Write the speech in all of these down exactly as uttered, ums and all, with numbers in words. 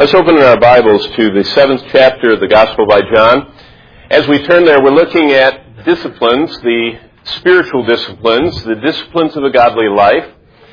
Let's open our Bibles to the seventh chapter of the Gospel by John. As we turn there, we're looking at disciplines, the spiritual disciplines, the disciplines of a godly life,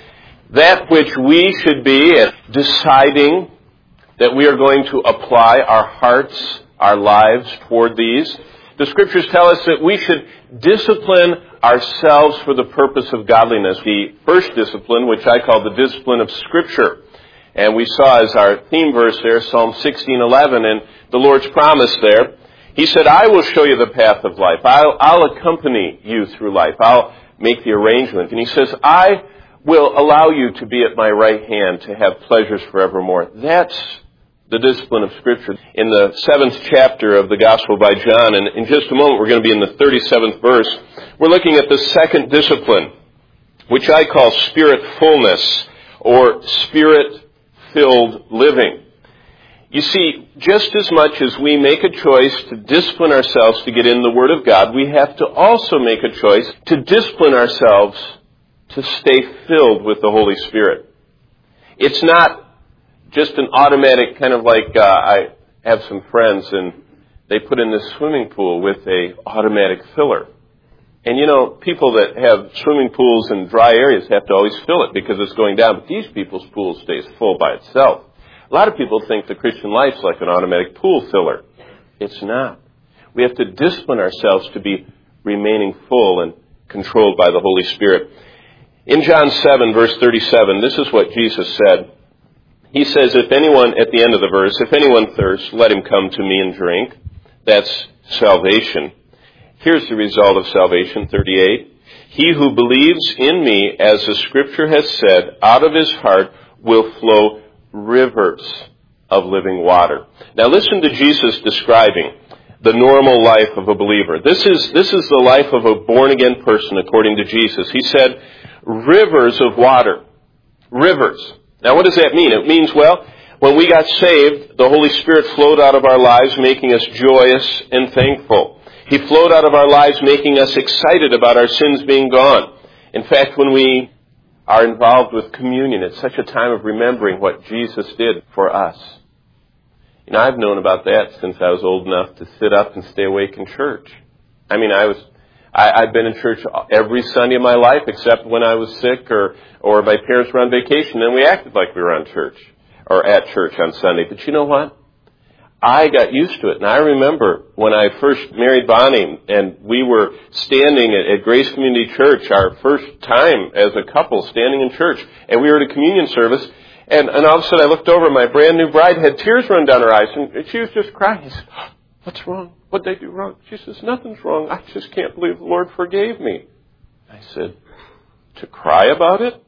that which we should be at deciding that we are going to apply our hearts, our lives toward these. The Scriptures tell us that we should discipline ourselves for the purpose of godliness. The first discipline, which I call the discipline of Scripture. And we saw as our theme verse there, Psalm sixteen eleven, and the Lord's promise there. He said, I will show you the path of life. I'll, I'll accompany you through life. I'll make the arrangement. And he says, I will allow you to be at my right hand to have pleasures forevermore. That's the discipline of Scripture. In the seventh chapter of the Gospel by John, and in just a moment we're going to be in the thirty-seventh verse, we're looking at the second discipline, which I call spirit-fullness or spirit filled living. You see, just as much as we make a choice to discipline ourselves to get in the Word of God, we have to also make a choice to discipline ourselves to stay filled with the Holy Spirit. It's not just an automatic kind of like, uh, I have some friends and they put in this swimming pool with a automatic filler. And you know, people that have swimming pools in dry areas have to always fill it because it's going down. But these people's pool stays full by itself. A lot of people think the Christian life's like an automatic pool filler. It's not. We have to discipline ourselves to be remaining full and controlled by the Holy Spirit. In John seven, verse thirty-seven, this is what Jesus said. He says, if anyone, at the end of the verse, if anyone thirsts, let him come to me and drink. That's salvation. Here's the result of salvation, thirty-eight. He who believes in me, as the Scripture has said, out of his heart will flow rivers of living water. Now listen to Jesus describing the normal life of a believer. This is, this is the life of a born-again person according to Jesus. He said, rivers of water. Rivers. Now what does that mean? It means, well, when we got saved, the Holy Spirit flowed out of our lives, making us joyous and thankful. He flowed out of our lives, making us excited about our sins being gone. In fact, when we are involved with communion, it's such a time of remembering what Jesus did for us. You know, I've known about that since I was old enough to sit up and stay awake in church. I mean, I was, I, I've been in church every Sunday of my life except when I was sick or, or my parents were on vacation, and we acted like we were on church or at church on Sunday. But you know what? I got used to it. And I remember when I first married Bonnie and we were standing at, at Grace Community Church, our first time as a couple standing in church, and we were at a communion service, and, and all of a sudden I looked over, my brand new bride had tears run down her eyes, and she was just crying. I said, what's wrong? What did I do wrong? She says, nothing's wrong. I just can't believe the Lord forgave me. I said, to cry about it?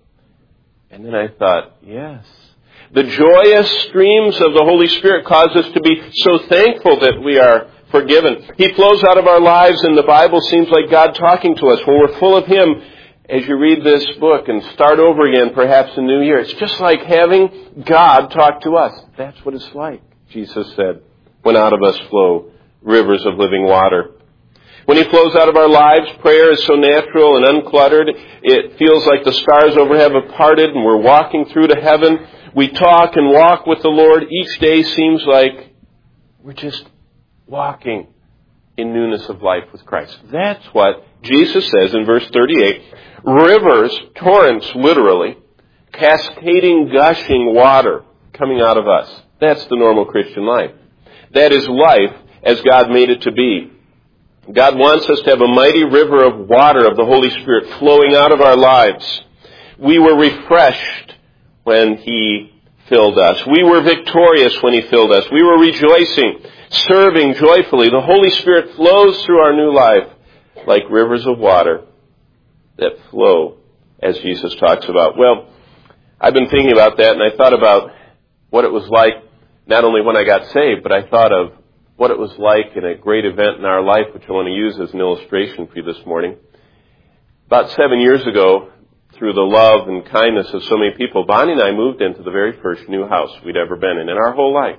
And then I thought, yes. The joyous streams of the Holy Spirit cause us to be so thankful that we are forgiven. He flows out of our lives, and the Bible seems like God talking to us. When we're full of Him, as you read this book and start over again, perhaps a new year, it's just like having God talk to us. That's what it's like, Jesus said, when out of us flow rivers of living water. When He flows out of our lives, prayer is so natural and uncluttered. It feels like the stars overhead have parted and we're walking through to heaven. We talk and walk with the Lord. Each day seems like we're just walking in newness of life with Christ. That's what Jesus says in verse thirty-eight. Rivers, torrents literally, cascading, gushing water coming out of us. That's the normal Christian life. That is life as God made it to be. God wants us to have a mighty river of water of the Holy Spirit flowing out of our lives. We were refreshed when He filled us. We were victorious when He filled us. We were rejoicing, serving joyfully. The Holy Spirit flows through our new life like rivers of water that flow, as Jesus talks about. Well, I've been thinking about that, and I thought about what it was like, not only when I got saved, but I thought of what it was like in a great event in our life, which I want to use as an illustration for you this morning. About seven years ago, through the love and kindness of so many people, Bonnie and I moved into the very first new house we'd ever been in in our whole life.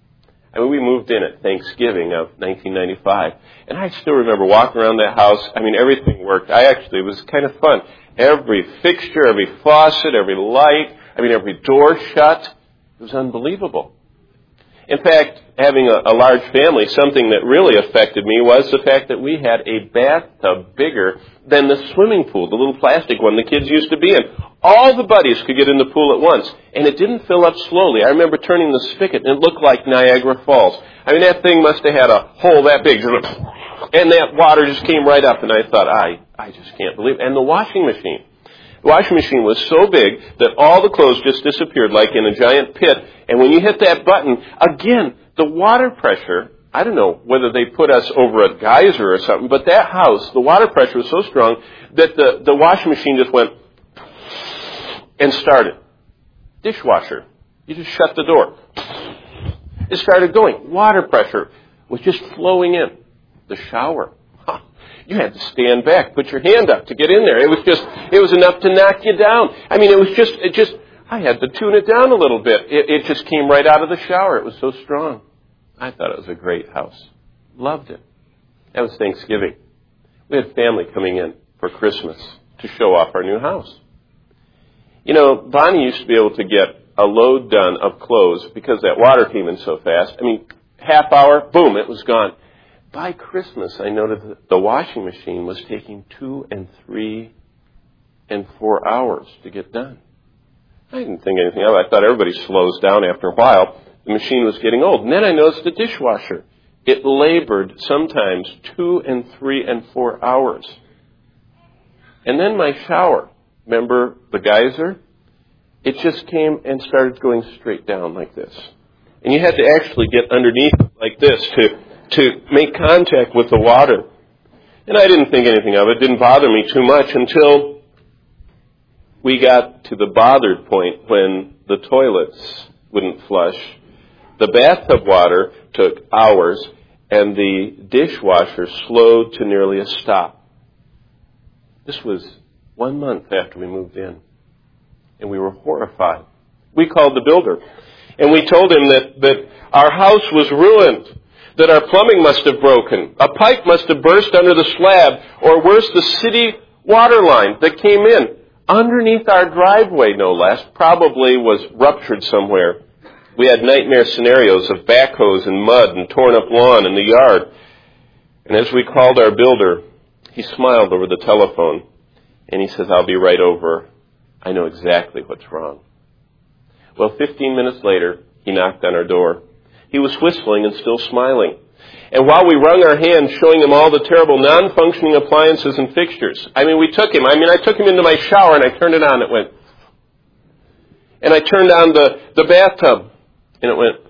I mean, we moved in at Thanksgiving of nineteen ninety-five. And I still remember walking around that house. I mean, everything worked. I actually, it was kind of fun. Every fixture, every faucet, every light, I mean, every door shut. It was unbelievable. In fact, having a, a large family, something that really affected me was the fact that we had a bathtub bigger than the swimming pool, the little plastic one the kids used to be in. All the buddies could get in the pool at once, and it didn't fill up slowly. I remember turning the spigot, and it looked like Niagara Falls. I mean, that thing must have had a hole that big, and that water just came right up, and I thought, I, I just can't believe it. And the washing machine. The washing machine was so big that all the clothes just disappeared like in a giant pit. And when you hit that button, again, the water pressure, I don't know whether they put us over a geyser or something, but that house, the water pressure was so strong that the, the washing machine just went and started. Dishwasher. You just shut the door. It started going. Water pressure was just flowing in. The shower. Huh. You had to stand back, put your hand up to get in there. It was just, it was enough to knock you down. I mean, it was just, it just, I had to tune it down a little bit. It, it just came right out of the shower. It was so strong. I thought it was a great house. Loved it. That was Thanksgiving. We had family coming in for Christmas to show off our new house. You know, Bonnie used to be able to get a load done of clothes because that water came in so fast. I mean, half hour, boom, it was gone. By Christmas, I noted that the washing machine was taking two and three and four hours to get done. I didn't think anything of it. I thought everybody slows down after a while. The machine was getting old. And then I noticed the dishwasher. It labored sometimes two and three and four hours. And then my shower, remember the geyser? It just came and started going straight down like this. And you had to actually get underneath it like this to to make contact with the water. And I didn't think anything of it. It didn't bother me too much until we got to the bothered point when the toilets wouldn't flush. The bathtub water took hours, and the dishwasher slowed to nearly a stop. This was one month after we moved in, and we were horrified. We called the builder, and we told him that, that our house was ruined, that our plumbing must have broken, a pipe must have burst under the slab, or worse, the city water line that came in underneath our driveway, no less, probably was ruptured somewhere. We had nightmare scenarios of backhoes and mud and torn up lawn in the yard. And as we called our builder, he smiled over the telephone, and he says, "I'll be right over. I know exactly what's wrong." Well, fifteen minutes later, he knocked on our door. He was whistling and still smiling. And while we wrung our hands, showing him all the terrible non-functioning appliances and fixtures, I mean, we took him. I mean, I took him into my shower, and I turned it on. It went. And I turned on the, the bathtub, and it went.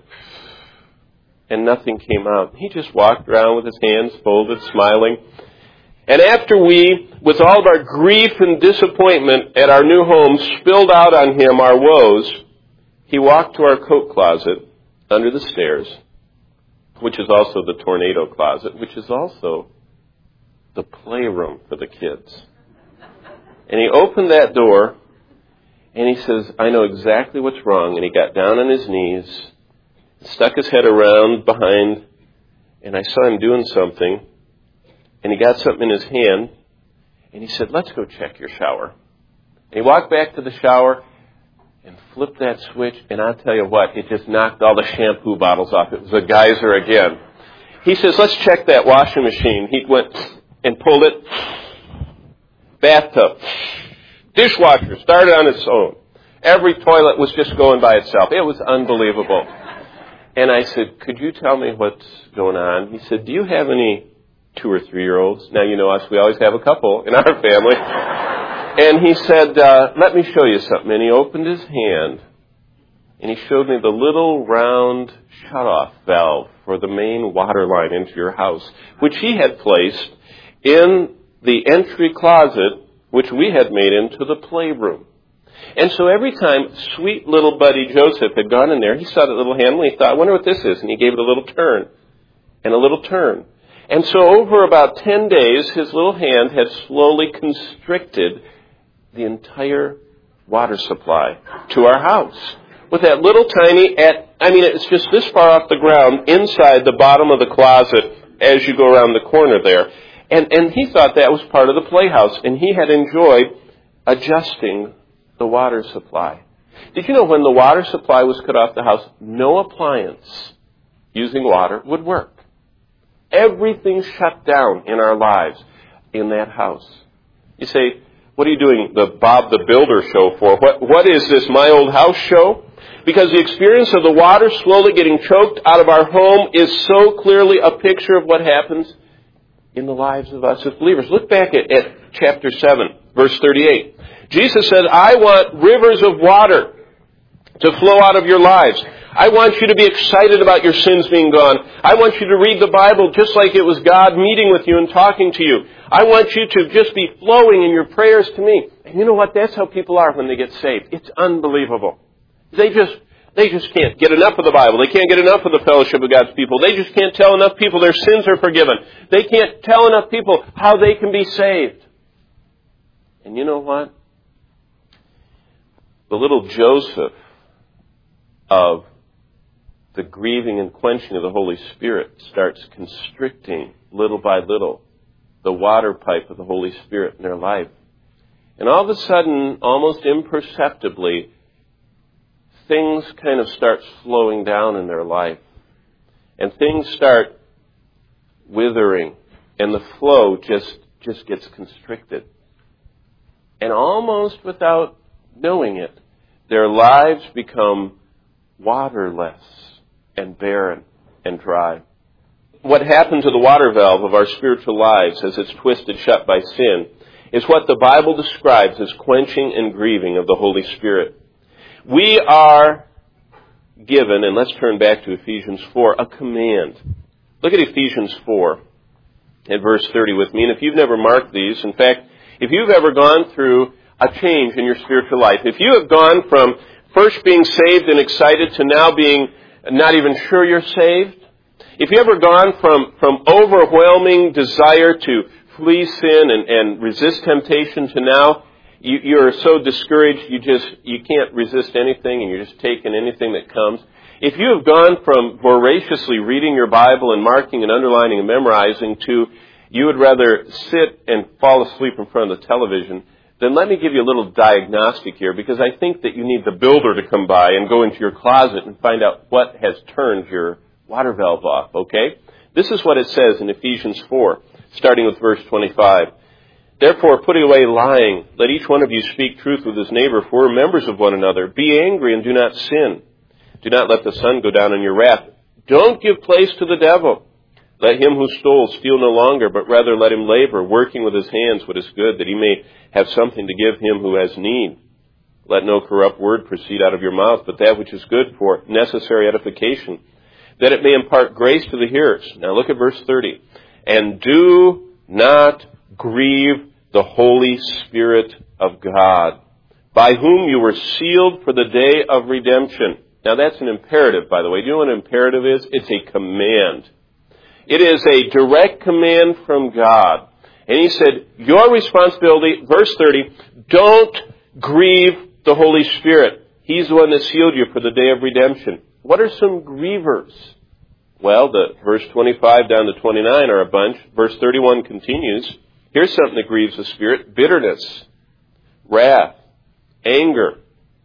And nothing came out. He just walked around with his hands folded, smiling. And after we, with all of our grief and disappointment at our new home, spilled out on him our woes, he walked to our coat closet under the stairs, which is also the tornado closet, which is also the playroom for the kids. And he opened that door, and he says, "I know exactly what's wrong." And he got down on his knees, stuck his head around behind, and I saw him doing something, and he got something in his hand, and he said, "Let's go check your shower." And he walked back to the shower and flipped that switch, and I'll tell you what, it just knocked all the shampoo bottles off. It was a geyser again. He says, "Let's check that washing machine." He went and pulled it. Bathtub. Dishwasher started on its own. Every toilet was just going by itself. It was unbelievable. And I said, "Could you tell me what's going on?" He said, "Do you have any two or three-year-olds?" Now, you know us, we always have a couple in our family. And he said, uh, "Let me show you something." And he opened his hand, and he showed me the little round shutoff valve for the main water line into your house, which he had placed in the entry closet, which we had made into the playroom. And so every time sweet little buddy Joseph had gone in there, he saw that little handle, and he thought, "I wonder what this is." And he gave it a little turn, and a little turn. And so over about ten days, his little hand had slowly constricted the entire water supply to our house. With that little tiny, at I mean, it's just this far off the ground, inside the bottom of the closet as you go around the corner there. And, and he thought that was part of the playhouse, and he had enjoyed adjusting the water supply. Did you know when the water supply was cut off the house, no appliance using water would work. Everything shut down in our lives in that house. You say, what are you doing the Bob the Builder show for? What, what is this, My Old House show? Because the experience of the water slowly getting choked out of our home is so clearly a picture of what happens in the lives of us as believers. Look back at, at chapter seven, verse thirty-eight. Jesus said, I want rivers of water to flow out of your lives. I want you to be excited about your sins being gone. I want you to read the Bible just like it was God meeting with you and talking to you. I want you to just be flowing in your prayers to me. And you know what? That's how people are when they get saved. It's unbelievable. They just, they just can't get enough of the Bible. They can't get enough of the fellowship of God's people. They just can't tell enough people their sins are forgiven. They can't tell enough people how they can be saved. And you know what? The little Joseph of the grieving and quenching of the Holy Spirit starts constricting little by little the water pipe of the Holy Spirit in their life. And all of a sudden, almost imperceptibly, things kind of start slowing down in their life. And things start withering. And the flow just, just gets constricted. And almost without knowing it, their lives become waterless and barren and dry. What happened to the water valve of our spiritual lives as it's twisted shut by sin is what the Bible describes as quenching and grieving of the Holy Spirit. We are given, and let's turn back to Ephesians four, a command. Look at Ephesians four at verse thirty with me. And if you've never marked these, in fact, if you've ever gone through a change in your spiritual life, if you have gone from first being saved and excited to now being not even sure you're saved, if you've ever gone from, from overwhelming desire to flee sin and, and resist temptation to now you, you're so discouraged you just you can't resist anything and you're just taking anything that comes. If you have gone from voraciously reading your Bible and marking and underlining and memorizing to you would rather sit and fall asleep in front of the television, then let me give you a little diagnostic here, because I think that you need the builder to come by and go into your closet and find out what has turned your water valve off, okay? This is what it says in Ephesians four, starting with verse twenty-five. Therefore, putting away lying, let each one of you speak truth with his neighbor, for we're members of one another. Be angry and do not sin. Do not let the sun go down in your wrath. Don't give place to the devil. Let him who stole steal no longer, but rather let him labor, working with his hands what is good, that he may have something to give him who has need. Let no corrupt word proceed out of your mouth, but that which is good for necessary edification, that it may impart grace to the hearers. Now look at verse thirty. And do not grieve the Holy Spirit of God, by whom you were sealed for the day of redemption. Now that's an imperative, by the way. Do you know what an imperative is? It's a command. It is a direct command from God. And he said, your responsibility, verse thirty, don't grieve the Holy Spirit. He's the one that sealed you for the day of redemption. What are some grievers? Well, the verse twenty-five down to twenty-nine are a bunch. Verse thirty-one continues. Here's something that grieves the Spirit. Bitterness, wrath, anger,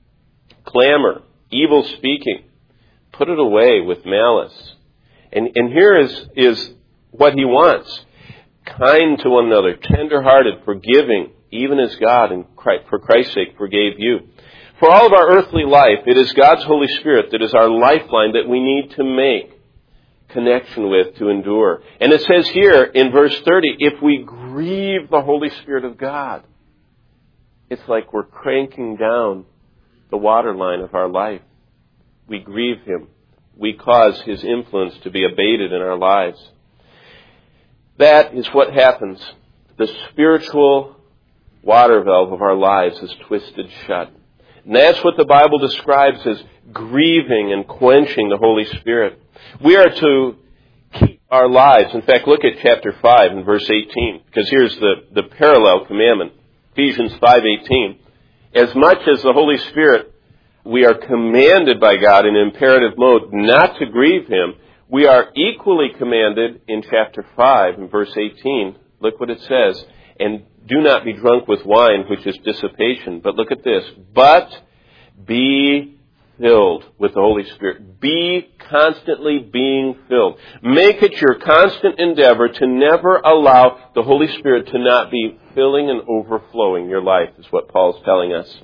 clamor, evil speaking. Put it away with malice. And, and here is, is what he wants. Kind to one another, tender-hearted, forgiving, even as God, and for Christ's sake, forgave you. For all of our earthly life, it is God's Holy Spirit that is our lifeline that we need to make connection with to endure. And it says here in verse thirty, if we grieve the Holy Spirit of God, it's like we're cranking down the water line of our life. We grieve Him. We cause His influence to be abated in our lives. That is what happens. The spiritual water valve of our lives is twisted shut. And that's what the Bible describes as grieving and quenching the Holy Spirit. We are to keep our lives. In fact, look at chapter five and verse eighteen, because here's the, the parallel commandment. Ephesians five eighteen. As much as the Holy Spirit, we are commanded by God in imperative mode not to grieve Him, we are equally commanded in chapter five and verse eighteen. Look what it says. And do not be drunk with wine, which is dissipation. But look at this. But be filled with the Holy Spirit. Be constantly being filled. Make it your constant endeavor to never allow the Holy Spirit to not be filling and overflowing your life, is what Paul's telling us.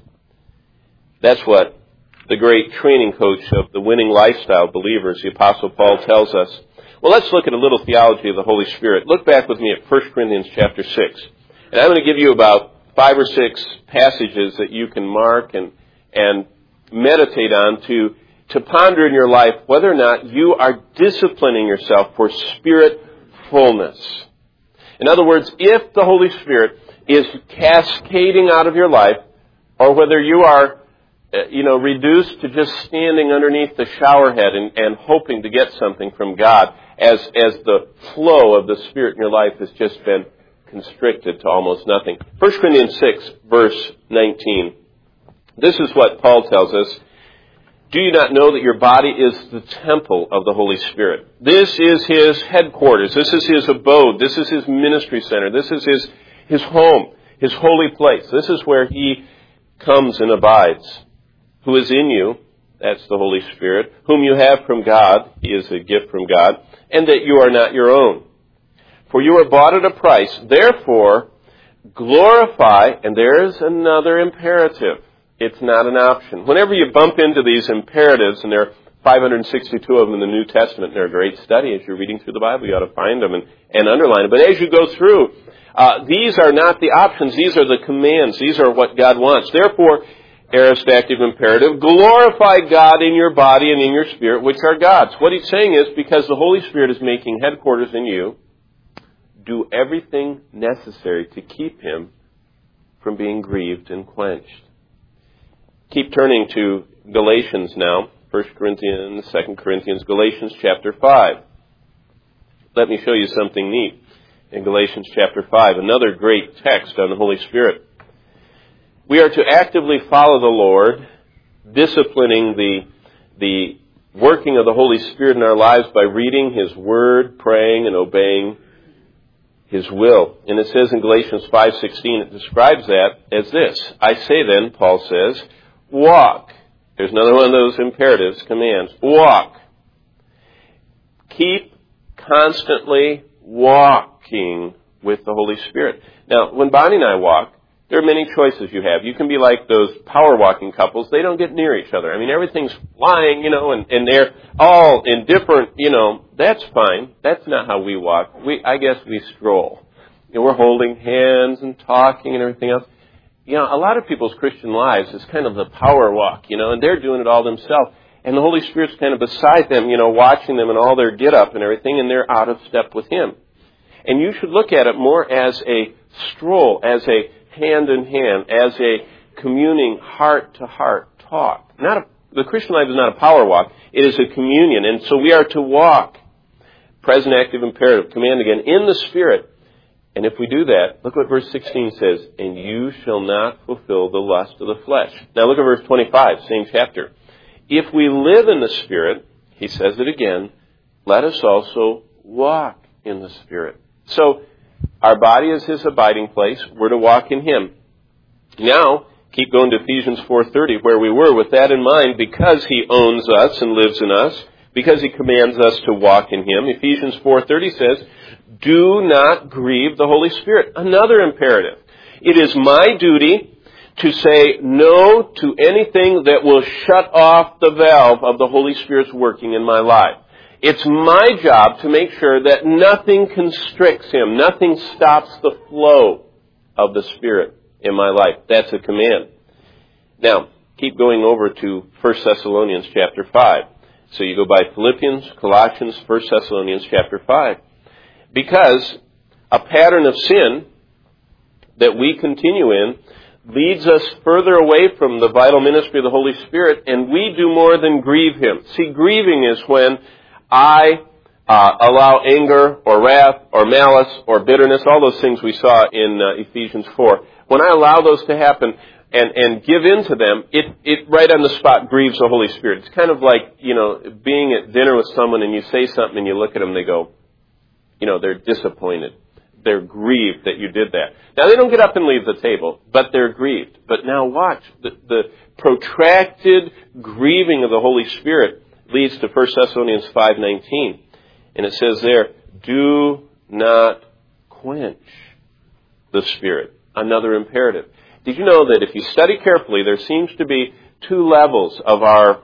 That's what the great training coach of the winning lifestyle believers, the Apostle Paul, tells us. Well, let's look at a little theology of the Holy Spirit. Look back with me at First Corinthians chapter six. And I'm going to give you about five or six passages that you can mark and, and meditate on to, to ponder in your life whether or not you are disciplining yourself for Spirit fullness. In other words, if the Holy Spirit is cascading out of your life, or whether you are, you know, reduced to just standing underneath the shower head and, and hoping to get something from God, as, as the flow of the Spirit in your life has just been constricted to almost nothing. First Corinthians six, verse nineteen. This is what Paul tells us. Do you not know that your body is the temple of the Holy Spirit? This is His headquarters. This is His abode. This is His ministry center. This is His, His home, His holy place. This is where He comes and abides. Who is in you, that's the Holy Spirit, whom you have from God, He is a gift from God, and that you are not your own. For you are bought at a price. Therefore, glorify, and there's another imperative. It's not an option. Whenever you bump into these imperatives, and there are five hundred sixty-two of them in the New Testament, and they're a great study as you're reading through the Bible, you ought to find them and, and underline them. But as you go through, uh, these are not the options. These are the commands. These are what God wants. Therefore, aorist active imperative, glorify God in your body and in your spirit, which are God's. What he's saying is, because the Holy Spirit is making headquarters in you, do everything necessary to keep Him from being grieved and quenched. Keep turning to Galatians now. First Corinthians, Second Corinthians, Galatians chapter five. Let me show you something neat in Galatians chapter five. Another great text on the Holy Spirit. We are to actively follow the Lord, disciplining the, the working of the Holy Spirit in our lives by reading His Word, praying, and obeying His will. And it says in Galatians five sixteen, it describes that as this. I say then, Paul says, walk. There's another one of those imperatives, commands. Walk. Keep constantly walking with the Holy Spirit. Now, when Bonnie and I walk, there are many choices you have. You can be like those power walking couples. They don't get near each other. I mean, everything's flying, you know, and, and they're all in different, you know, that's fine. That's not how we walk. We, I guess we stroll. You know, we're holding hands and talking and everything else. You know, a lot of people's Christian lives is kind of the power walk, you know, and they're doing it all themselves. And the Holy Spirit's kind of beside them, you know, watching them and all their get up and everything, and they're out of step with Him. And you should look at it more as a stroll, as a hand in hand, as a communing heart-to-heart talk. Not a, the Christian life is not a power walk. It is a communion. And so we are to walk, present active imperative, command again, in the Spirit. And if we do that, look what verse sixteen says, and you shall not fulfill the lust of the flesh. Now look at verse twenty-five, same chapter. If we live in the Spirit, he says it again, let us also walk in the Spirit. So, our body is His abiding place. We're to walk in Him. Now, keep going to Ephesians four thirty, where we were. With that in mind, because He owns us and lives in us, because He commands us to walk in Him, Ephesians four thirty says, do not grieve the Holy Spirit. Another imperative. It is my duty to say no to anything that will shut off the valve of the Holy Spirit's working in my life. It's my job to make sure that nothing constricts Him, nothing stops the flow of the Spirit in my life. That's a command. Now, keep going over to First Thessalonians chapter five. So you go by Philippians, Colossians, First Thessalonians chapter five. Because a pattern of sin that we continue in leads us further away from the vital ministry of the Holy Spirit, and we do more than grieve Him. See, grieving is when I uh, allow anger or wrath or malice or bitterness, all those things we saw in uh, Ephesians four. When I allow those to happen and, and give in to them, it, it right on the spot grieves the Holy Spirit. It's kind of like, you know, being at dinner with someone and you say something and you look at them and they go, you know, they're disappointed. they're grieved that you did that. Now, they don't get up and leave the table, but they're grieved. But now watch. The, the protracted grieving of the Holy Spirit leads to First Thessalonians five nineteen. And it says there, do not quench the Spirit. Another imperative. Did you know that if you study carefully, there seems to be two levels of our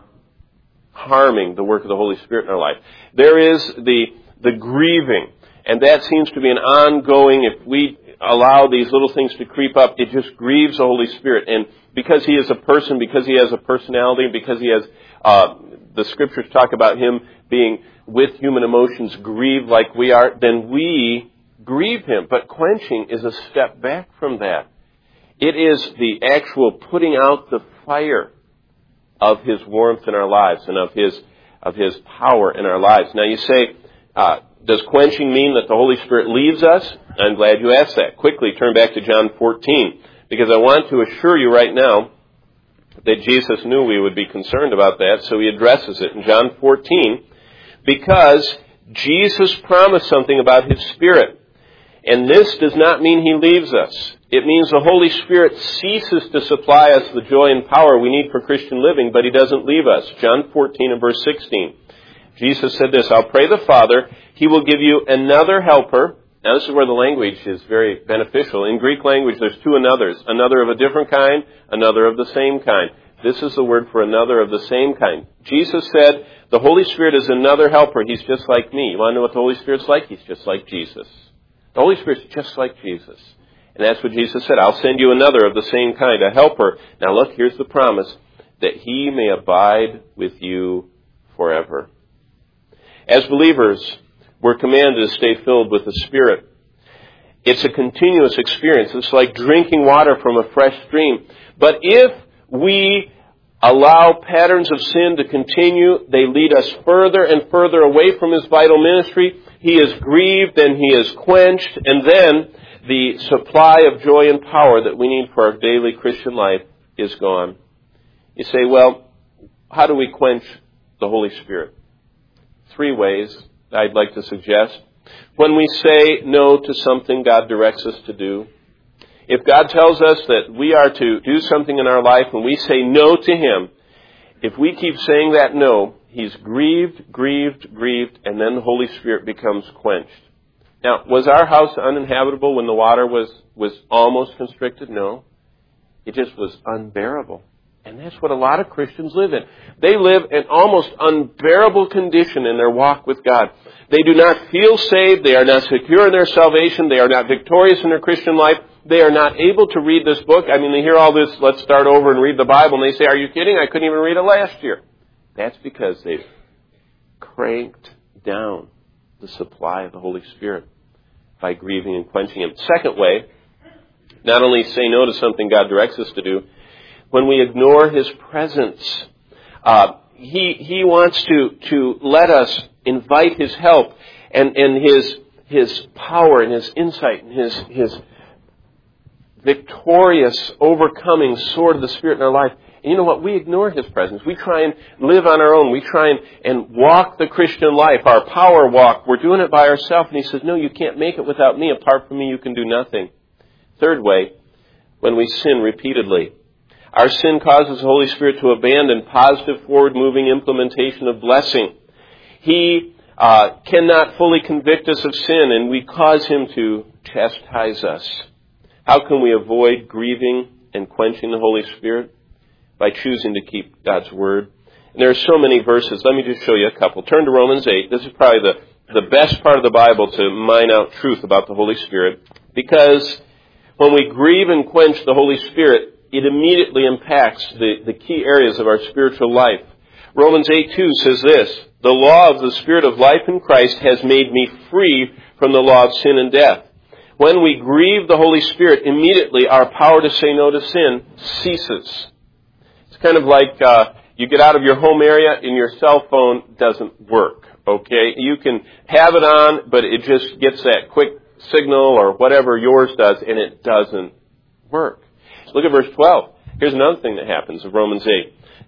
harming the work of the Holy Spirit in our life. There is the, the grieving, and that seems to be an ongoing, if we allow these little things to creep up, it just grieves the Holy Spirit. And because He is a person, because He has a personality, because He has, uh, the Scriptures talk about Him being with human emotions grieved like we are, then we grieve Him. But quenching is a step back from that. It is the actual putting out the fire of His warmth in our lives and of His of His power in our lives. Now you say, uh, does quenching mean that the Holy Spirit leaves us? I'm glad you asked that. Quickly turn back to John fourteen, because I want to assure you right now that Jesus knew we would be concerned about that, so He addresses it in John fourteen, because Jesus promised something about His Spirit. And this does not mean He leaves us. It means the Holy Spirit ceases to supply us the joy and power we need for Christian living, but He doesn't leave us. John fourteen and verse sixteen. Jesus said this, I'll pray the Father, He will give you another helper. Now this is where the language is very beneficial. In Greek language there's two anothers. Another of a different kind, another of the same kind. This is the word for another of the same kind. Jesus said, the Holy Spirit is another helper. He's just like me. You want to know what the Holy Spirit's like? He's just like Jesus. The Holy Spirit's just like Jesus. And that's what Jesus said. I'll send you another of the same kind, a helper. Now look, here's the promise, that He may abide with you forever. As believers, we're commanded to stay filled with the Spirit. It's a continuous experience. It's like drinking water from a fresh stream. But if we allow patterns of sin to continue, they lead us further and further away from His vital ministry. He is grieved and He is quenched, and then the supply of joy and power that we need for our daily Christian life is gone. You say, well, how do we quench the Holy Spirit? Three ways I'd like to suggest. When we say no to something God directs us to do, if God tells us that we are to do something in our life and we say no to Him, if we keep saying that no, He's grieved, grieved, grieved, and then the Holy Spirit becomes quenched. Now, was our house uninhabitable when the water was, was almost constricted? No. It just was unbearable. And that's what a lot of Christians live in. They live in almost unbearable condition in their walk with God. They do not feel saved. They are not secure in their salvation. They are not victorious in their Christian life. They are not able to read this book. I mean, they hear all this, let's start over and read the Bible, and they say, are you kidding? I couldn't even read it last year. That's because they've cranked down the supply of the Holy Spirit by grieving and quenching Him. Second way, not only say no to something God directs us to do, when we ignore His presence, uh, He He wants to, to let us invite His help and, and His His power and His insight and His His victorious, overcoming sword of the Spirit in our life. And you know what? We ignore His presence. We try and live on our own. We try and, and walk the Christian life, our power walk. We're doing it by ourselves. And He says, no, you can't make it without me. Apart from me, you can do nothing. Third way, when we sin repeatedly. Our sin causes the Holy Spirit to abandon positive, forward-moving implementation of blessing. He uh, cannot fully convict us of sin, and we cause Him to chastise us. How can we avoid grieving and quenching the Holy Spirit? By choosing to keep God's Word. And there are so many verses. Let me just show you a couple. Turn to Romans eight. This is probably the, the best part of the Bible to mine out truth about the Holy Spirit. Because when we grieve and quench the Holy Spirit, it immediately impacts the, the key areas of our spiritual life. Romans eight two says this, the law of the Spirit of life in Christ has made me free from the law of sin and death. When we grieve the Holy Spirit, immediately our power to say no to sin ceases. It's kind of like uh, you get out of your home area and your cell phone doesn't work, okay? You can have it on, but it just gets that quick signal or whatever yours does, and it doesn't work. Look at verse twelve. Here's another thing that happens in Romans eight.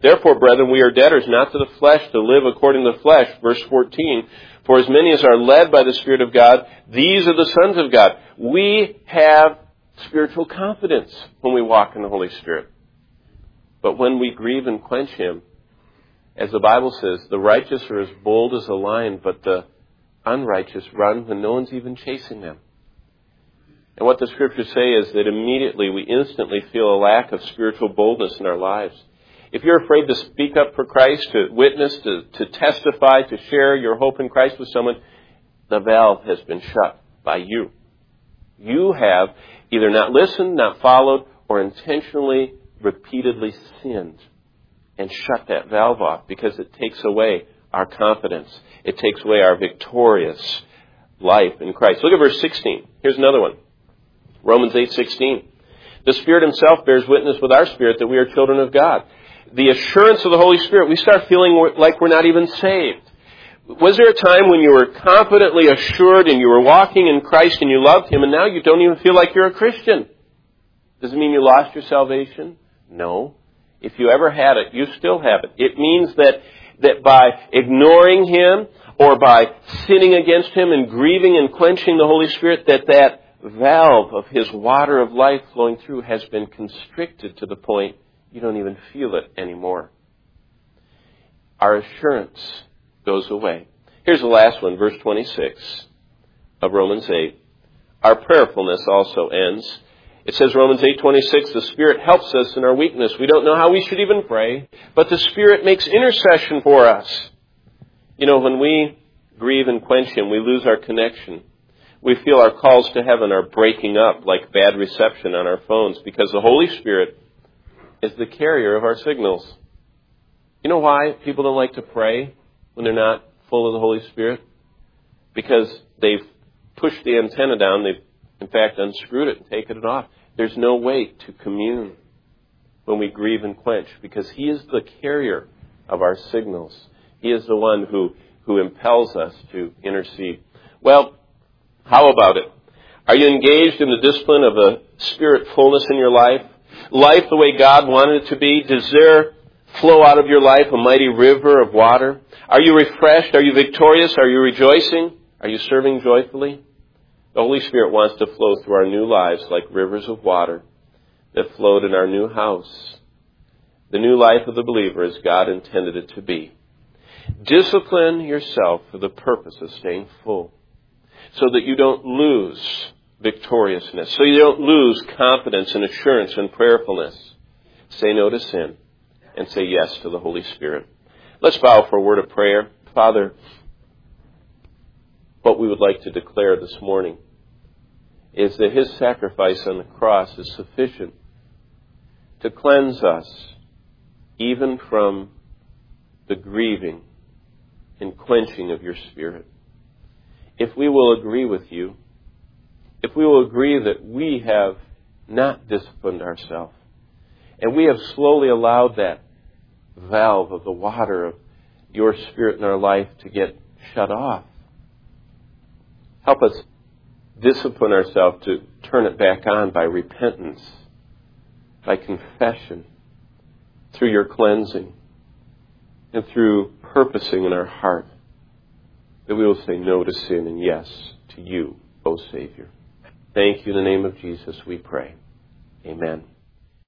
Therefore, brethren, we are debtors not to the flesh to live according to the flesh. Verse fourteen, for as many as are led by the Spirit of God, these are the sons of God. We have spiritual confidence when we walk in the Holy Spirit. But when we grieve and quench Him, as the Bible says, the righteous are as bold as a lion, but the unrighteous run when no one's even chasing them. And what the Scriptures say is that immediately we instantly feel a lack of spiritual boldness in our lives. If you're afraid to speak up for Christ, to witness, to, to testify, to share your hope in Christ with someone, the valve has been shut by you. You have either not listened, not followed, or intentionally, repeatedly sinned and shut that valve off because it takes away our confidence. It takes away our victorious life in Christ. Look at verse sixteen. Here's another one. Romans eight sixteen. The Spirit Himself bears witness with our spirit that we are children of God. The assurance of the Holy Spirit, we start feeling like we're not even saved. Was there a time when you were confidently assured and you were walking in Christ and you loved Him and now you don't even feel like you're a Christian? Does it mean you lost your salvation? No. If you ever had it, you still have it. It means that, that by ignoring Him or by sinning against Him and grieving and quenching the Holy Spirit, that that valve of His water of life flowing through has been constricted to the point you don't even feel it anymore. Our assurance goes away. Here's the last one, verse twenty-six of Romans eight. Our prayerfulness also ends. It says, Romans eight twenty-six, the Spirit helps us in our weakness. We don't know how we should even pray, but the Spirit makes intercession for us. You know, when we grieve and quench Him, we lose our connection. We feel our calls to heaven are breaking up like bad reception on our phones because the Holy Spirit is the carrier of our signals. You know why people don't like to pray when they're not full of the Holy Spirit? Because they've pushed the antenna down. They've, in fact, unscrewed it and taken it off. There's no way to commune when we grieve and quench because He is the carrier of our signals. He is the one who, who impels us to intercede. Well, how about it? Are you engaged in the discipline of a Spirit fullness in your life? Life the way God wanted it to be? Does there flow out of your life a mighty river of water? Are you refreshed? Are you victorious? Are you rejoicing? Are you serving joyfully? The Holy Spirit wants to flow through our new lives like rivers of water that flowed in our new house. The new life of the believer as God intended it to be. Discipline yourself for the purpose of staying full so that you don't lose victoriousness, so you don't lose confidence and assurance and prayerfulness. Say no to sin and say yes to the Holy Spirit. Let's bow for a word of prayer. Father, what we would like to declare this morning is that His sacrifice on the cross is sufficient to cleanse us even from the grieving and quenching of your Spirit. If we will agree with you, if we will agree that we have not disciplined ourselves, and we have slowly allowed that valve of the water of your Spirit in our life to get shut off, help us discipline ourselves to turn it back on by repentance, by confession, through your cleansing, and through purposing in our heart that we will say no to sin and yes to you, O Savior. Thank you in the name of Jesus we pray. Amen.